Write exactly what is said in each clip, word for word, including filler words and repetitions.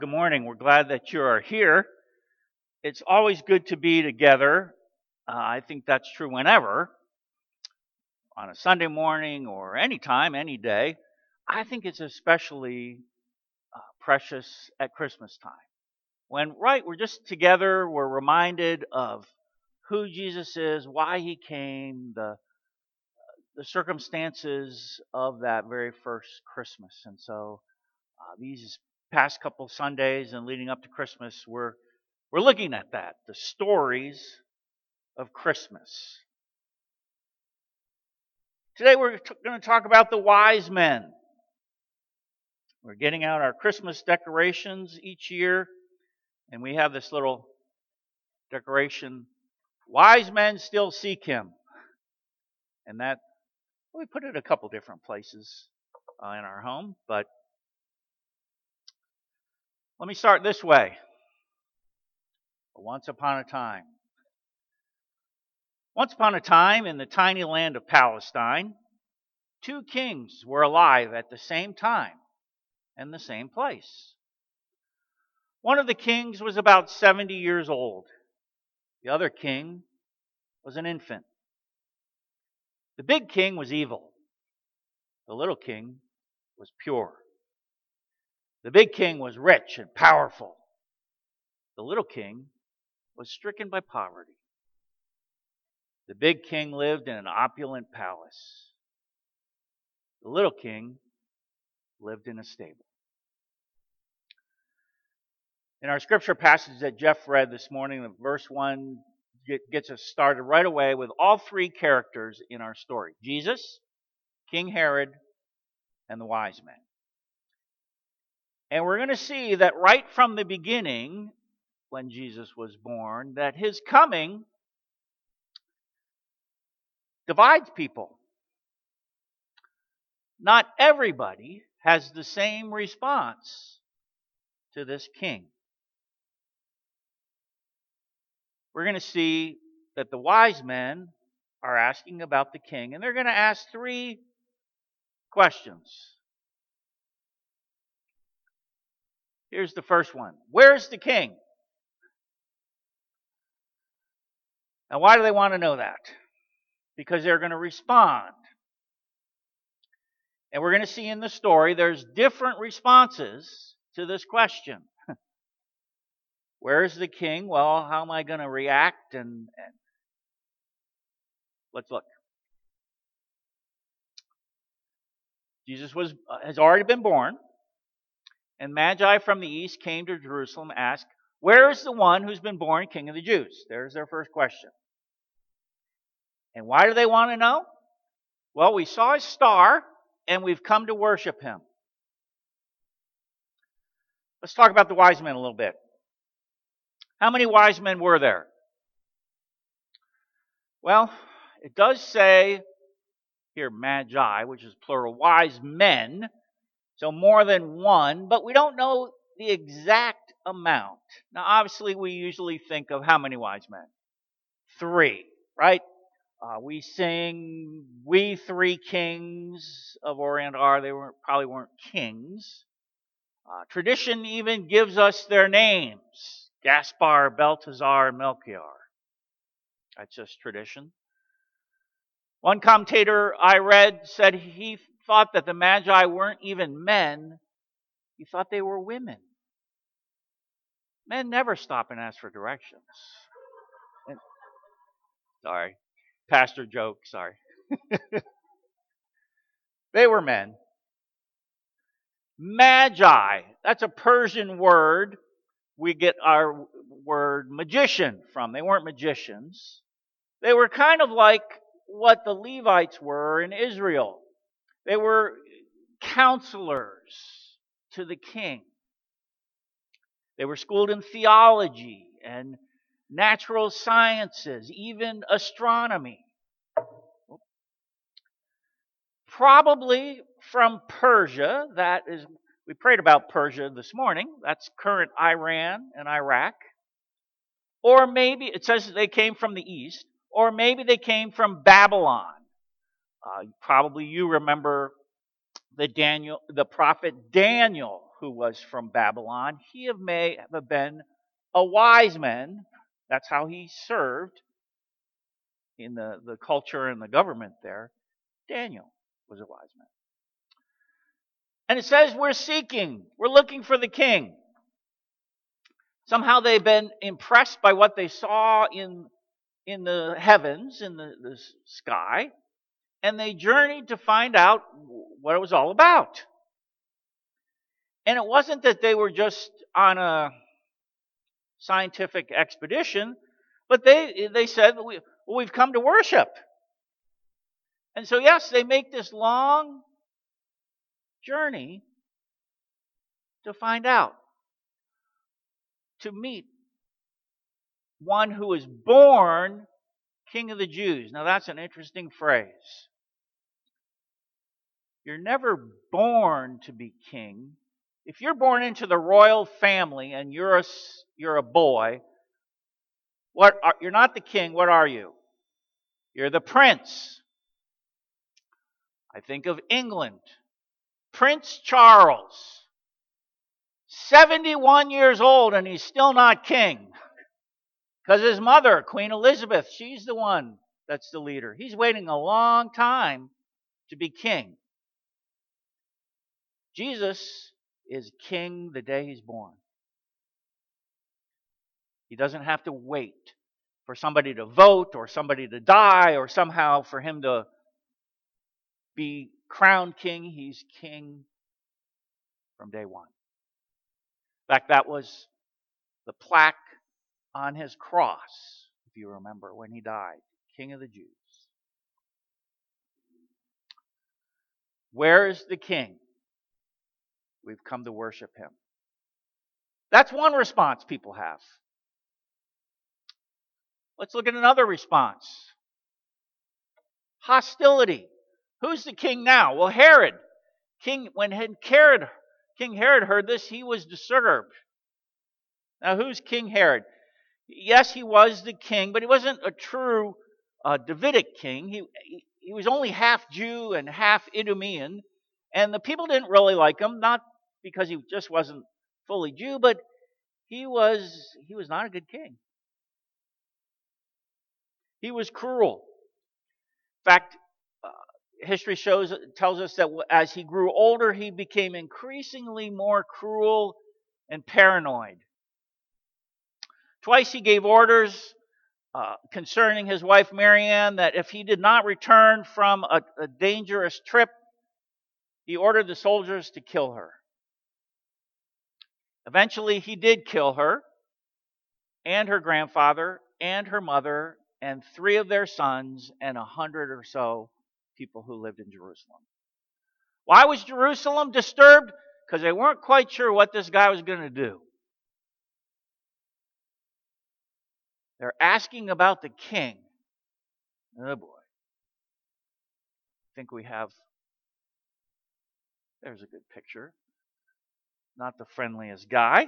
Good morning. We're glad that you are here. It's always good to be together. Uh, I think that's true whenever, on a Sunday morning or any time, any day. I think it's especially uh, precious at Christmas time. When, right, we're just together, we're reminded of who Jesus is, why he came, the, the circumstances of that very first Christmas. And so uh, these past couple Sundays and leading up to Christmas, we're We're looking at that, the stories of Christmas. Today we're t- going to talk about the wise men. We're getting out our Christmas decorations each year, and we have this little decoration, Wise Men Still Seek Him. And that, we put it a couple different places uh, in our home, but let me start this way. Once upon a time. Once upon a time, in the tiny land of Palestine, two kings were alive at the same time and the same place. One of the kings was about seventy years old. The other king was an infant. The big king was evil. The little king was pure. The big king was rich and powerful. The little king was stricken by poverty. The big king lived in an opulent palace. The little king lived in a stable. In our scripture passage that Jeff read this morning, verse one gets us started right away with all three characters in our story. Jesus, King Herod, and the wise men. And we're going to see that right from the beginning, when Jesus was born, that his coming divides people. Not everybody has the same response to this king. We're going to see that the wise men are asking about the king, and they're going to ask three questions. Here's the first one. Where's the king? Now, why do they want to know that? Because they're going to respond. And we're going to see in the story there's different responses to this question. Where's the king? Well, how am I going to react? And, and let's look. Jesus was uh, has already been born, and Magi from the east came to Jerusalem and asked, where is the one who's been born King of the Jews? There's their first question. And why do they want to know? Well, we saw his star, and we've come to worship him. Let's talk about the wise men a little bit. How many wise men were there? Well, it does say here magi, which is plural, wise men, so more than one, but we don't know the exact amount. Now, obviously, we usually think of how many wise men? Three, right? Uh, we sing, we three kings of Orient are, they weren't, probably weren't kings. Uh, tradition even gives us their names. Gaspar, Belteshazzar, and Melchior. That's just tradition. One commentator I read said he thought that the Magi weren't even men. He thought they were women. Men never stop and ask for directions. And, sorry. Pastor joke, sorry. They were men. Magi, that's a Persian word we get our word magician from. They weren't magicians. They were kind of like what the Levites were in Israel. They were counselors to the king. They were schooled in theology and natural sciences, even astronomy. Probably from Persia, that is, we prayed about Persia this morning. That's current Iran and Iraq. Or maybe, it says that they came from the east, or maybe they came from Babylon. Uh, probably you remember the Daniel, the prophet Daniel, who was from Babylon, he may have been a wise man. That's how he served in the, the culture and the government there. Daniel was a wise man. And it says we're seeking, we're looking for the king. Somehow they've been impressed by what they saw in, in the heavens, in the, the sky, and they journeyed to find out what it was all about. And it wasn't that they were just on a scientific expedition, but they, they said, we, well, we've come to worship. And so, yes, they make this long journey to find out, to meet one who is born King of the Jews. Now, that's an interesting phrase. You're never born to be king. If you're born into the royal family and you're a, you're a boy, what are, you're not the king, what are you? You're the prince. I think of England. Prince Charles, seventy-one years old, and he's still not king. Because his mother, Queen Elizabeth, she's the one that's the leader. He's waiting a long time to be king. Jesus is king the day he's born. He doesn't have to wait for somebody to vote or somebody to die or somehow for him to be crowned king. He's king from day one. In fact, that was the plaque on his cross, if you remember, when he died. King of the Jews. Where is the king? We've come to worship him. That's one response people have. Let's look at another response. Hostility. Who's the king now? Well, Herod. King, when Herod, King Herod heard this, he was disturbed. Now, who's King Herod? Yes, he was the king, but he wasn't a true uh, Davidic king. He, he he was only half Jew and half Idumean, and the people didn't really like him, not because he just wasn't fully Jew, but he was he was not a good king. He was cruel. In fact, uh, history shows tells us that as he grew older, he became increasingly more cruel and paranoid. Twice he gave orders uh, concerning his wife Marianne that if he did not return from a, a dangerous trip, he ordered the soldiers to kill her. Eventually, he did kill her and her grandfather and her mother and three of their sons and a hundred or so people who lived in Jerusalem. Why was Jerusalem disturbed? Because they weren't quite sure what this guy was going to do. They're asking about the king. Oh boy. I think we have, there's a good picture. Not the friendliest guy.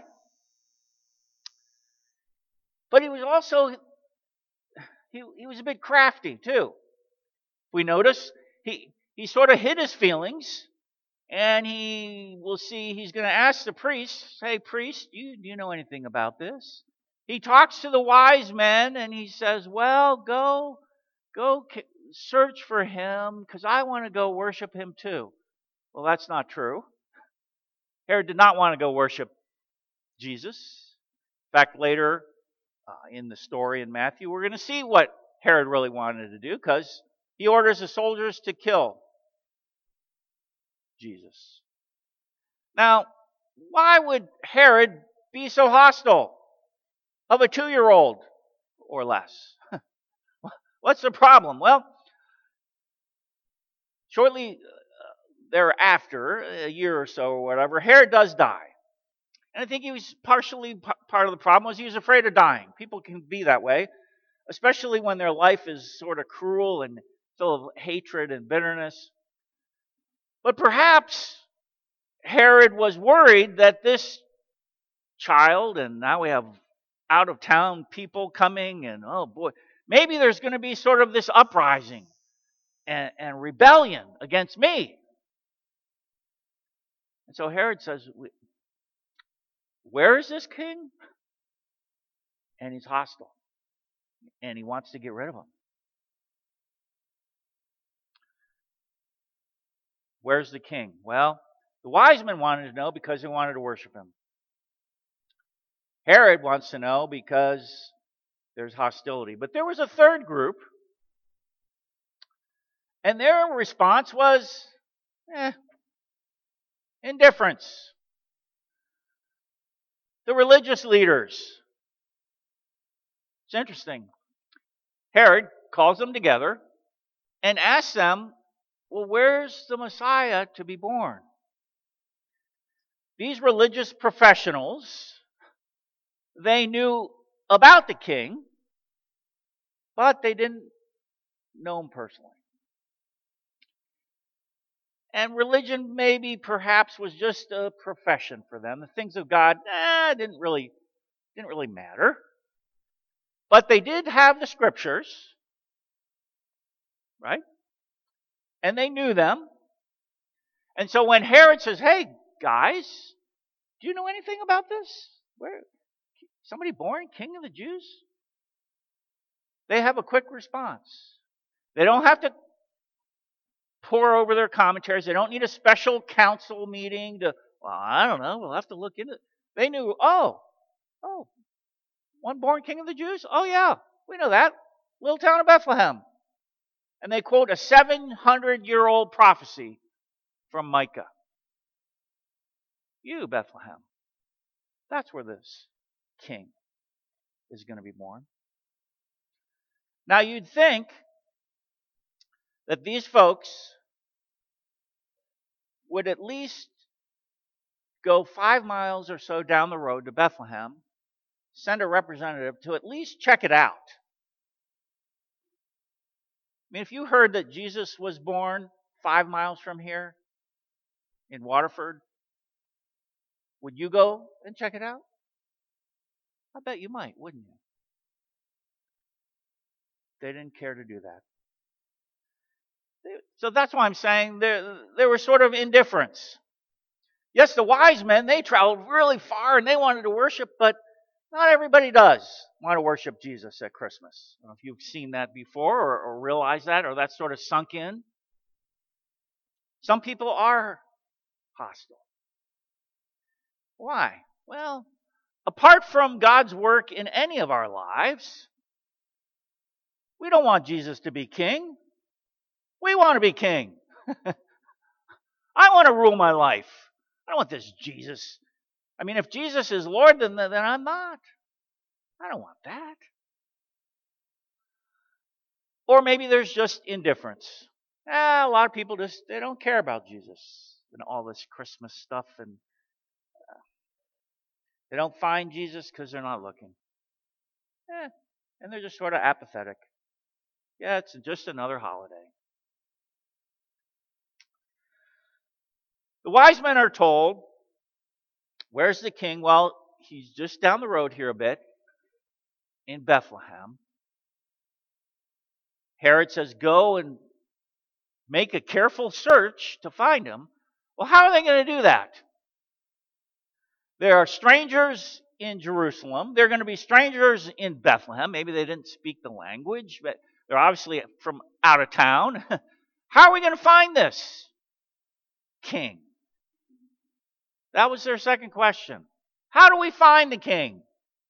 But he was also, he, he was a bit crafty too. We notice he, he sort of hid his feelings. And he, we'll see, he's going to ask the priest, hey, priest, you, do you know anything about this? He talks to the wise men and he says, well, go, go search for him because I want to go worship him too. Well, that's not true. Herod did not want to go worship Jesus. In fact, later uh, in the story in Matthew, we're going to see what Herod really wanted to do because he orders the soldiers to kill Jesus. Now, why would Herod be so hostile of a two-year-old or less? What's the problem? Well, shortly thereafter, a year or so or whatever, Herod does die. And I think he was partially part of the problem was he was afraid of dying. People can be that way, especially when their life is sort of cruel and full of hatred and bitterness. But perhaps Herod was worried that this child, and now we have out-of-town people coming, and oh boy, maybe there's going to be sort of this uprising and, and rebellion against me. And so Herod says, we, Where is this king? And he's hostile. And he wants to get rid of him. Where's the king? Well, the wise men wanted to know because they wanted to worship him. Herod wants to know because there's hostility. But there was a third group, and their response was, eh, indifference. The religious leaders. It's interesting. Herod calls them together and asks them, well, where's the Messiah to be born? These religious professionals, they knew about the king, but they didn't know him personally. And religion maybe perhaps was just a profession for them. The things of God eh, didn't really didn't really matter. But they did have the scriptures, right? And they knew them. And so when Herod says, hey, guys, do you know anything about this? Where somebody born king of the Jews? They have a quick response. They don't have to pour over their commentaries. They don't need a special council meeting to, well, I don't know, we'll have to look into it. They knew, oh, oh, one born king of the Jews? Oh, yeah, we know that. Little town of Bethlehem. And they quote a seven hundred year old prophecy from Micah. You, Bethlehem, that's where this king is going to be born. Now, you'd think that these folks would at least go five miles or so down the road to Bethlehem, send a representative to at least check it out. I mean, if you heard that Jesus was born five miles from here in Waterford, would you go and check it out? I bet you might, wouldn't you? They didn't care to do that. So that's why I'm saying there, there was sort of indifference. Yes, the wise men, they traveled really far and they wanted to worship, but not everybody does want to worship Jesus at Christmas. I don't know if you've seen that before or, or realized that, or that's sort of sunk in. Some people are hostile. Why? Well, apart from God's work in any of our lives, we don't want Jesus to be king. We want to be king. I want to rule my life. I don't want this Jesus. I mean, if Jesus is Lord, then, then I'm not. I don't want that. Or maybe there's just indifference. Eh, a lot of people just, they don't care about Jesus and all this Christmas stuff. And uh, they don't find Jesus because they're not looking. Eh, and they're just sort of apathetic. Yeah, it's just another holiday. The wise men are told, where's the king? Well, he's just down the road here a bit in Bethlehem. Herod says, go and make a careful search to find him. Well, how are they going to do that? There are strangers in Jerusalem. There are going to be strangers in Bethlehem. Maybe they didn't speak the language, but they're obviously from out of town. How are we going to find this king? That was their second question. How do we find the king?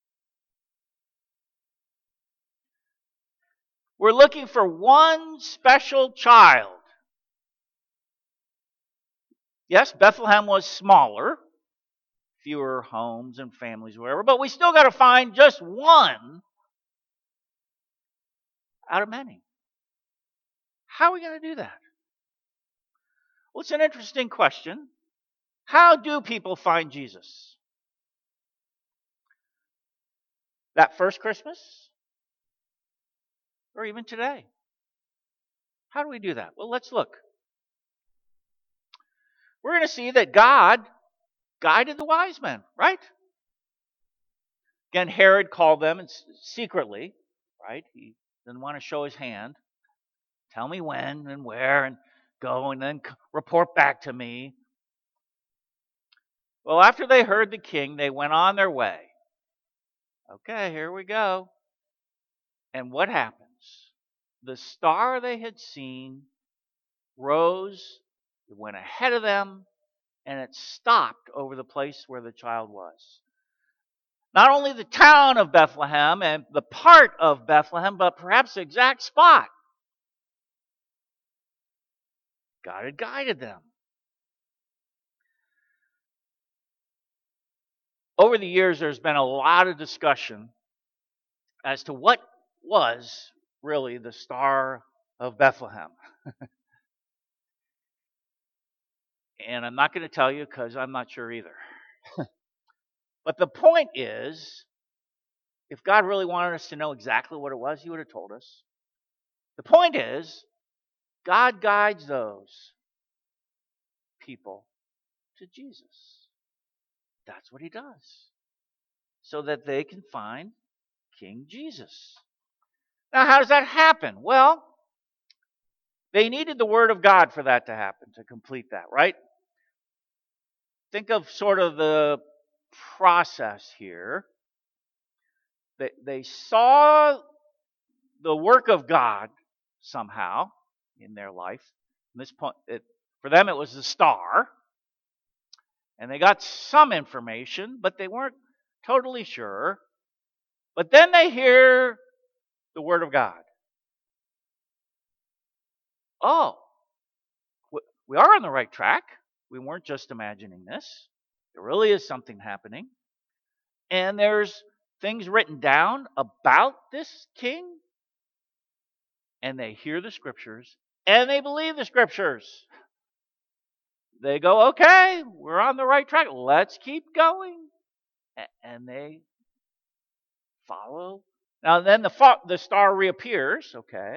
We're looking for one special child. Yes, Bethlehem was smaller, fewer homes and families, whatever, but we still got to find just one out of many. How are we going to do that? Well, it's an interesting question. How do people find Jesus? That first Christmas? Or even today? How do we do that? Well, let's look. We're going to see that God guided the wise men, right? Again, Herod called them secretly, right? He didn't want to show his hand. Tell me when and where and go and then report back to me. Well, after they heard the king, they went on their way. Okay, here we go. And what happens? The star they had seen rose, it went ahead of them, and it stopped over the place where the child was. Not only the town of Bethlehem and the part of Bethlehem, but perhaps the exact spot. God had guided them. Over the years, there's been a lot of discussion as to what was really the Star of Bethlehem. And I'm not going to tell you because I'm not sure either. But the point is, if God really wanted us to know exactly what it was, He would have told us. The point is, God guides those people to Jesus. That's what He does. So that they can find King Jesus. Now, how does that happen? Well, they needed the Word of God for that to happen, to complete that, right? Think of sort of the process here. They, they saw the work of God somehow in their life. At this point, it, for them, it was the star. And they got some information, but they weren't totally sure. But then they hear the Word of God. Oh, we are on the right track. We weren't just imagining this. There really is something happening. And there's things written down about this king. And they hear the scriptures. And they believe the scriptures. They go, okay, we're on the right track. Let's keep going. And they follow. Now then the, fo- the star reappears, okay.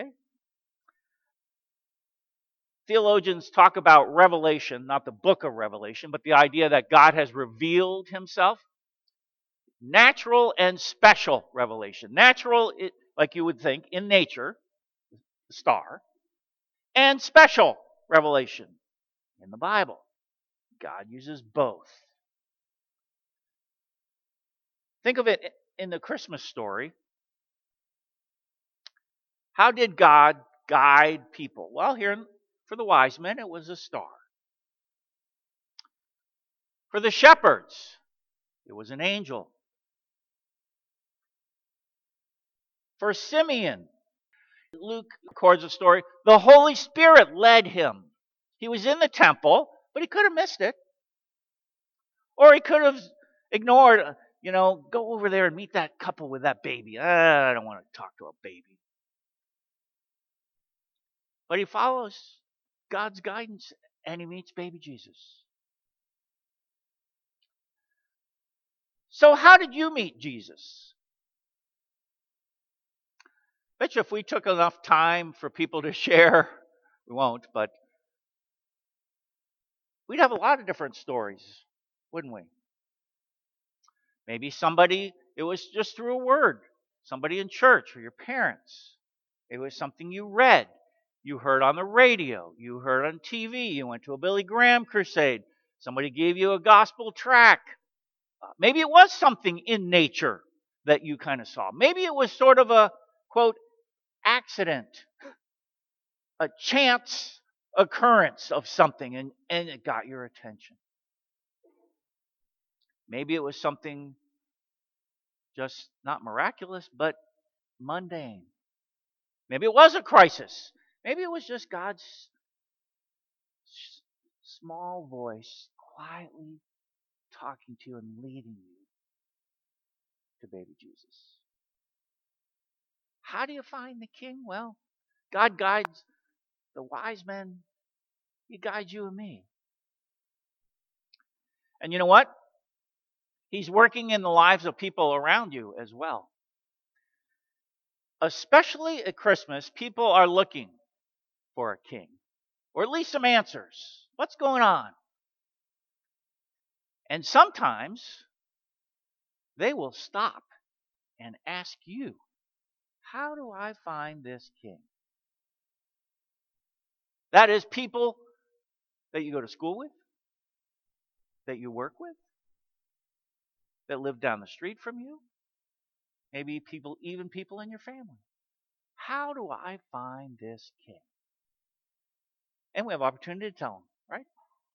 Theologians talk about revelation, not the book of Revelation, but the idea that God has revealed Himself. Natural and special revelation. Natural, like you would think, in nature, the star. And special revelation in the Bible. God uses both. Think of it in the Christmas story. How did God guide people? Well, here for the wise men, it was a star. For the shepherds, it was an angel. For Simeon, Luke records a story, the Holy Spirit led him. He was in the temple, but he could have missed it. Or he could have ignored, you know, go over there and meet that couple with that baby. Ah, I don't want to talk to a baby. But he follows God's guidance and he meets baby Jesus. So how did you meet Jesus? I bet you if we took enough time for people to share, we won't, but we'd have a lot of different stories, wouldn't we? Maybe somebody, it was just through a word. Somebody in church or your parents. It was something you read. You heard on the radio. You heard on T V. You went to a Billy Graham crusade. Somebody gave you a gospel track. Uh, maybe it was something in nature that you kind of saw. Maybe it was sort of a, quote, accident. A chance occurrence of something and, and it got your attention. Maybe it was something just not miraculous, but mundane. Maybe it was a crisis. Maybe it was just God's small voice quietly talking to you and leading you to baby Jesus. How do you find the king? Well, God guides the wise men. He guides you and me. And you know what? He's working in the lives of people around you as well. Especially at Christmas, people are looking for a king, or at least some answers. What's going on? And sometimes they will stop and ask you, how do I find this king? That is people that you go to school with, that you work with, that live down the street from you, maybe people, even people in your family. How do I find this king? And we have opportunity to tell them, right?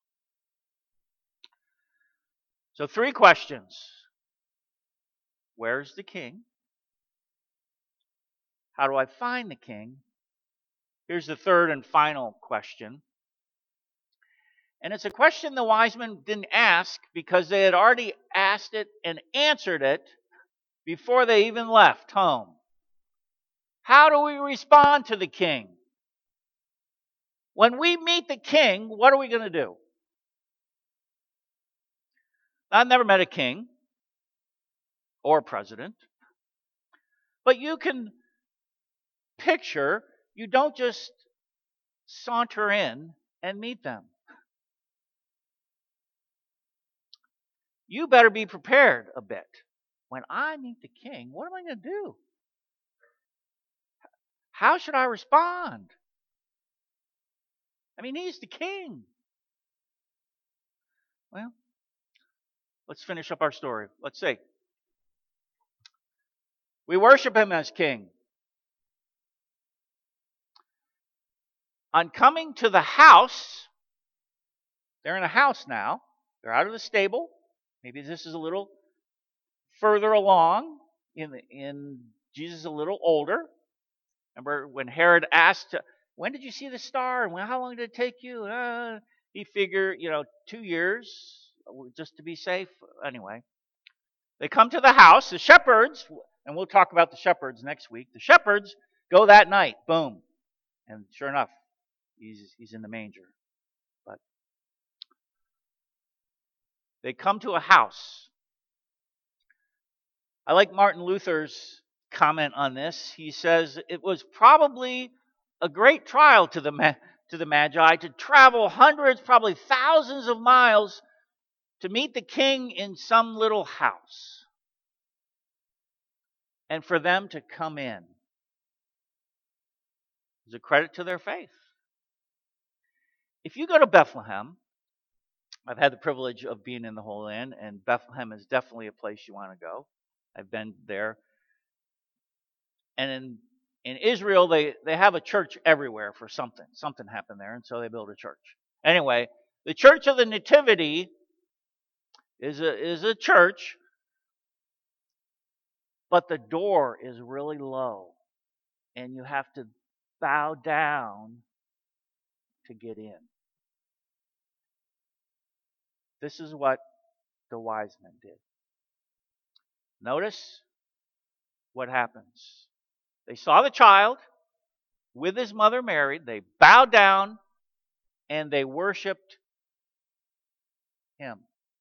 So three questions. Where's the king? How do I find the king? Here's the third and final question. And it's a question the wise men didn't ask because they had already asked it and answered it before they even left home. How do we respond to the king? When we meet the king, what are we going to do? I've never met a king or a president, but you can picture, you don't just saunter in and meet them. You better be prepared a bit. When I meet the king, what am I going to do? How should I respond? I mean, he's the king. Well, let's finish up our story. Let's see. We worship him as king. On coming to the house, they're in a house now. They're out of the stable. Maybe this is a little further along in in Jesus is a little older. Remember when Herod asked, "When did you see the star? And how long did it take you?" Uh, he figured, you know, two years just to be safe. Anyway, they come to the house. The shepherds, and we'll talk about the shepherds next week. The shepherds go that night. Boom, and sure enough, he's he's in the manger. But they come to a house. I like Martin Luther's comment on this. He says it was probably a great trial to the to the Magi to travel hundreds, probably thousands of miles to meet the king in some little house, and for them to come in. It's a credit to their faith. If you go to Bethlehem, I've had the privilege of being in the Holy Land, and Bethlehem is definitely a place you want to go. I've been there. And in, in Israel, they, they have a church everywhere for something. Something happened there, and so they built a church. Anyway, the Church of the Nativity is a, is a church, but the door is really low, and you have to bow down to get in. This is what the wise men did. Notice what happens. They saw the child with his mother Mary. They bowed down and they worshiped him.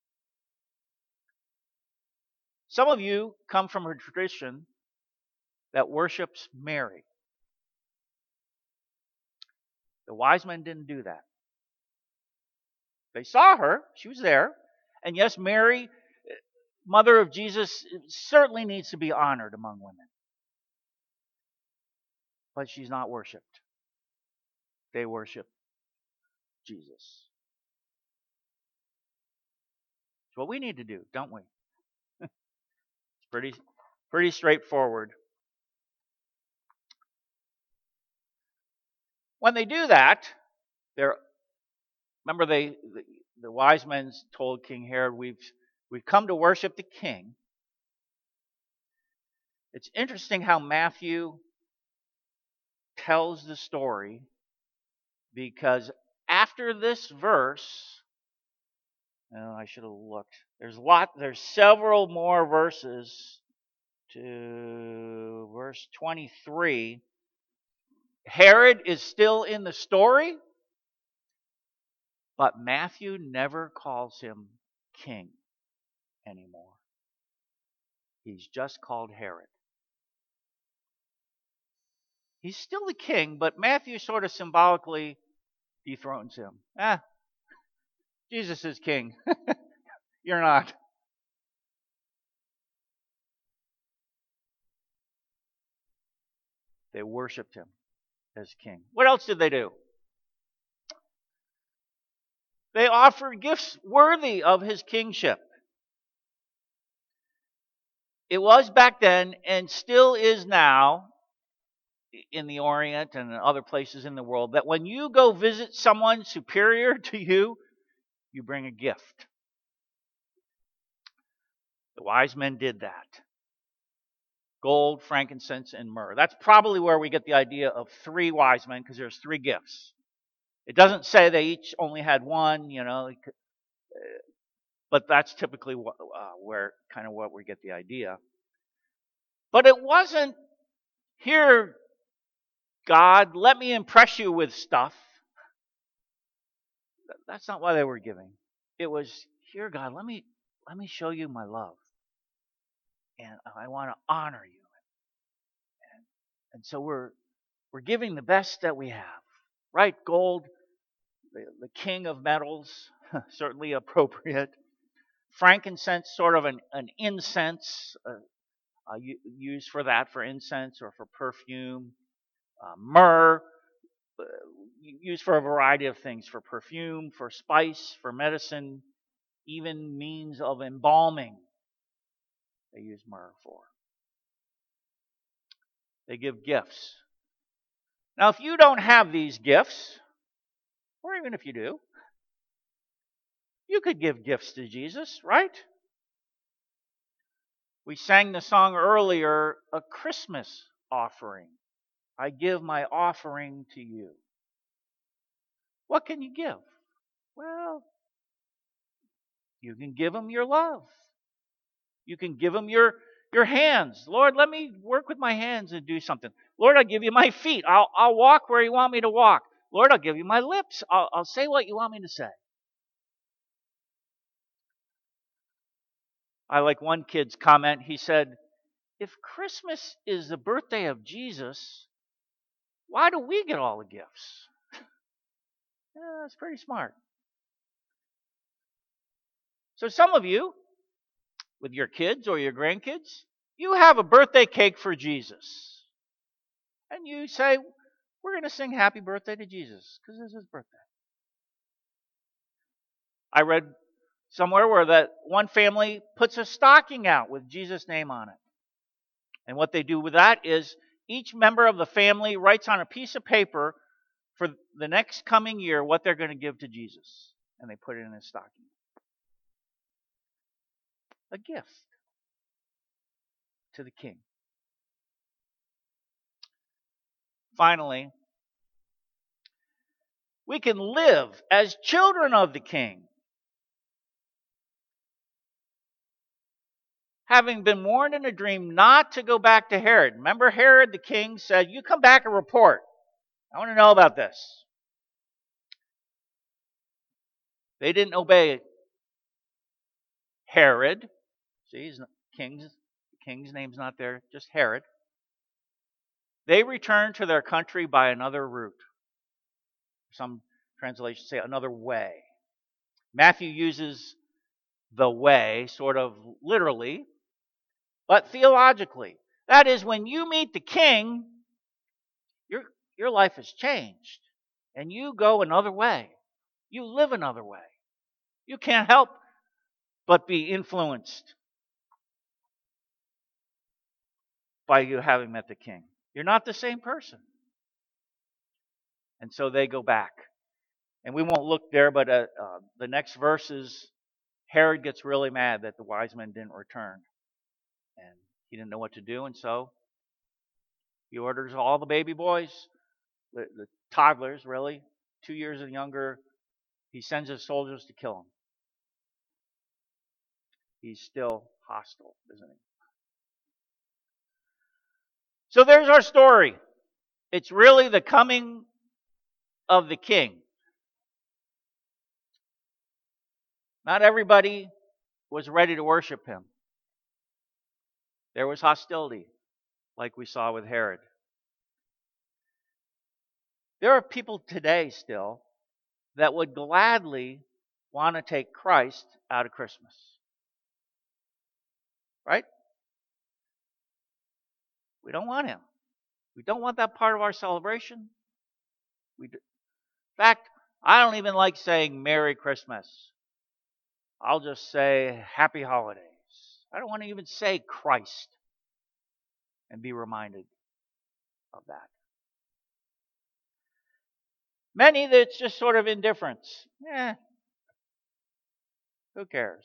Some of you come from a tradition that worships Mary. The wise men didn't do that. They saw her. She was there. And yes, Mary, mother of Jesus, certainly needs to be honored among women. But she's not worshipped. They worship Jesus. It's what we need to do, don't we? It's pretty, pretty straightforward. When they do that, they're remember they the, the wise men told King Herod, "We've we've come to worship the king." It's interesting how Matthew tells the story, because after this verse, oh, I should have looked. There's a lot. There's several more verses to verse twenty-three. Herod is still in the story, but Matthew never calls him king anymore. He's just called Herod. He's still the king, but Matthew sort of symbolically dethrones him. Ah, Jesus is king. You're not. They worshiped him as king. What else did they do? They offered gifts worthy of his kingship. It was back then and still is now in the Orient and in other places in the world that when you go visit someone superior to you, you bring a gift. The wise men did that. Gold, frankincense, and myrrh. That's probably where we get the idea of three wise men, because there's three gifts. It doesn't say they each only had one, you know, but that's typically what, uh, where kind of what we get the idea. But it wasn't, here, God, let me impress you with stuff. That's not why they were giving. It was, here, God, let me let me show you my love. And I want to honor you. And, and so we're we're giving the best that we have. Right? Gold, the, the king of metals, certainly appropriate. Frankincense, sort of an, an incense, uh, uh, used for that, for incense or for perfume. Uh, myrrh, uh, used for a variety of things, for perfume, for spice, for medicine, even means of embalming. They use myrrh for. They give gifts. Now, if you don't have these gifts, or even if you do, you could give gifts to Jesus, right? We sang the song earlier, a Christmas offering. I give my offering to you. What can you give? Well, you can give him your love. You can give him your, your hands. Lord, let me work with my hands and do something. Lord, I'll give you my feet. I'll, I'll walk where you want me to walk. Lord, I'll give you my lips. I'll, I'll say what you want me to say. I like one kid's comment. He said, if Christmas is the birthday of Jesus, why do we get all the gifts? Yeah, that's pretty smart. So some of you, with your kids or your grandkids, you have a birthday cake for Jesus. And you say, we're going to sing happy birthday to Jesus because it's his birthday. I read somewhere where that one family puts a stocking out with Jesus' name on it. And what they do with that is each member of the family writes on a piece of paper for the next coming year what they're going to give to Jesus. And they put it in a stocking. A gift to the king. Finally, we can live as children of the king, having been warned in a dream not to go back to Herod. Remember, Herod the king said, you come back and report. I want to know about this. They didn't obey Herod. See, he's not, king's, king's name's not there, just Herod. They returned to their country by another route. Some translations say another way. Matthew uses the way sort of literally, but theologically. That is, when you meet the king, your, your life has changed. And you go another way. You live another way. You can't help but be influenced by you having met the king. You're not the same person. And so they go back. And we won't look there, but uh, uh, the next verse is Herod gets really mad that the wise men didn't return. And he didn't know what to do, and so he orders all the baby boys, the, the toddlers really, two years and younger, he sends his soldiers to kill them. He's still hostile, isn't he? So there's our story. It's really the coming of the king. Not everybody was ready to worship him. There was hostility, like we saw with Herod. There are people today still that would gladly want to take Christ out of Christmas. Right? We don't want him. We don't want that part of our celebration. We do. In fact, I don't even like saying Merry Christmas. I'll just say Happy Holidays. I don't want to even say Christ and be reminded of that. Many, that's just sort of indifference. Eh, who cares?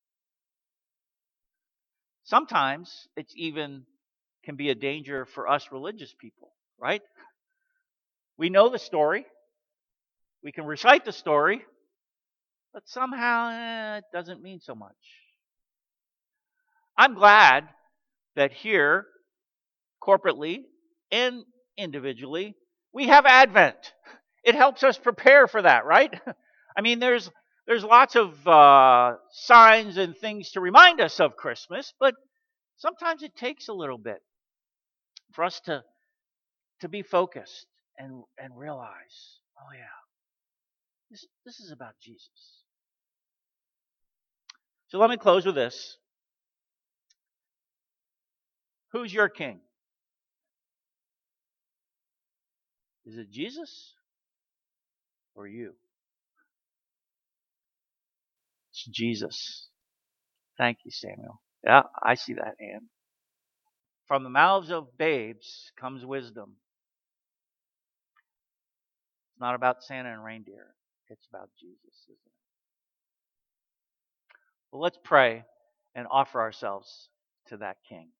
Sometimes it's even can be a danger for us religious people, right? We know the story. We can recite the story, but somehow eh, it doesn't mean so much. I'm glad that here, corporately and individually, we have Advent. It helps us prepare for that, right? I mean, there's there's lots of uh, signs and things to remind us of Christmas, but sometimes it takes a little bit for us to to be focused and and realize, oh yeah, this this is about Jesus. So let me close with this. Who's your king? Is it Jesus or you? It's Jesus. Thank you, Samuel. Yeah, I see that hand. From the mouths of babes comes wisdom. It's not about Santa and reindeer. It's about Jesus, isn't it? Well, let's pray and offer ourselves to that King.